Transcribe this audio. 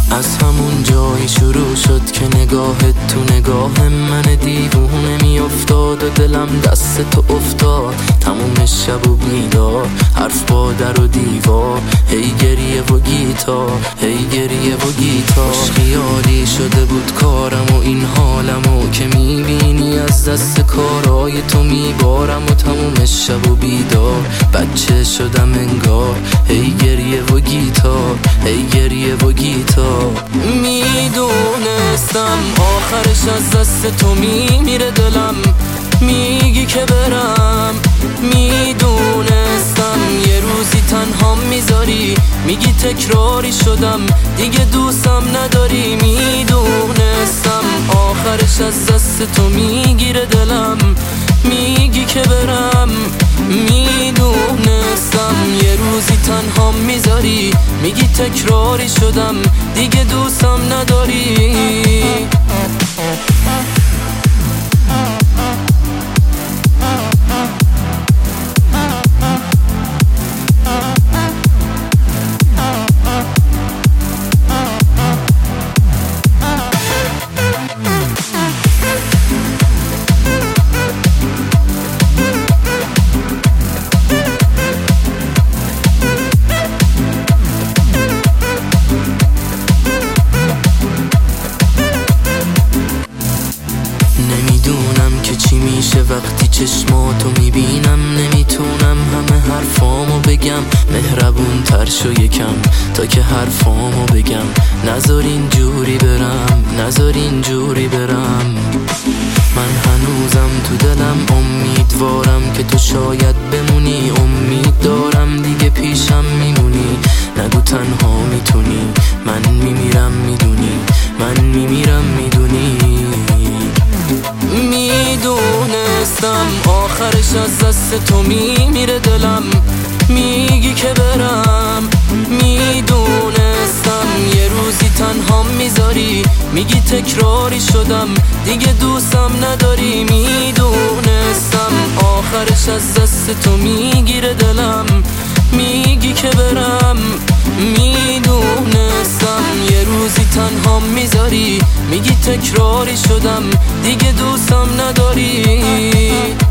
از همون جایی شروع شد که نگاهت تو نگاه من دیوونه میافتاد و دلم دست تو افتاد. تموم شب و بیدار، حرف با در و دیوار، هی گریه و گیتار، هی گریه و گیتار. خیالی شده بود کارم و این حالمو که میبینی از دست کارای تو میبارم. و تموم شب و بیدار، بچه شدم انگار، هی گریه و گیتار، هی گریه و گیتار. میدونستم آخرش از دست تو میمیره دلم، میگی که برم. میدونستم یه روزی تنها میذاری، میگی تکراری شدم دیگه دوستم نداری. میدونستم آخرش از دست تو میگیره دلم، میگی که برم. میدونستم یه روزی تنها میذاری، میگی تکراری شدم دیگه دوستم نداری. نمیدونم که چی میشه وقتی چشماتو میبینم. نمیتونم همه حرفامو بگم، مهربون تر شو یکم تا که حرفامو بگم. نذار اینجوری برم، نذار اینجوری برم. من هنوزم تو دلم امیدوارم که تو شاید بمونی. امید دارم دیگه پیشم میمونی، نگو تنها میتونی. من میمیرم میدونی، من میمیرم میدونی. میدونستم آخرش از دست تو میمیره دلم، میگی که برم. میدونستم یه روزی تنها میذاری، میگی تکراری شدم دیگه دوستم نداری. میدونستم آخرش از دست تو میگیره دلم، میگی که برم. میدونستم یه روزی تنها میذاری، میگی تکراری شدم دیگه دوستم نداری.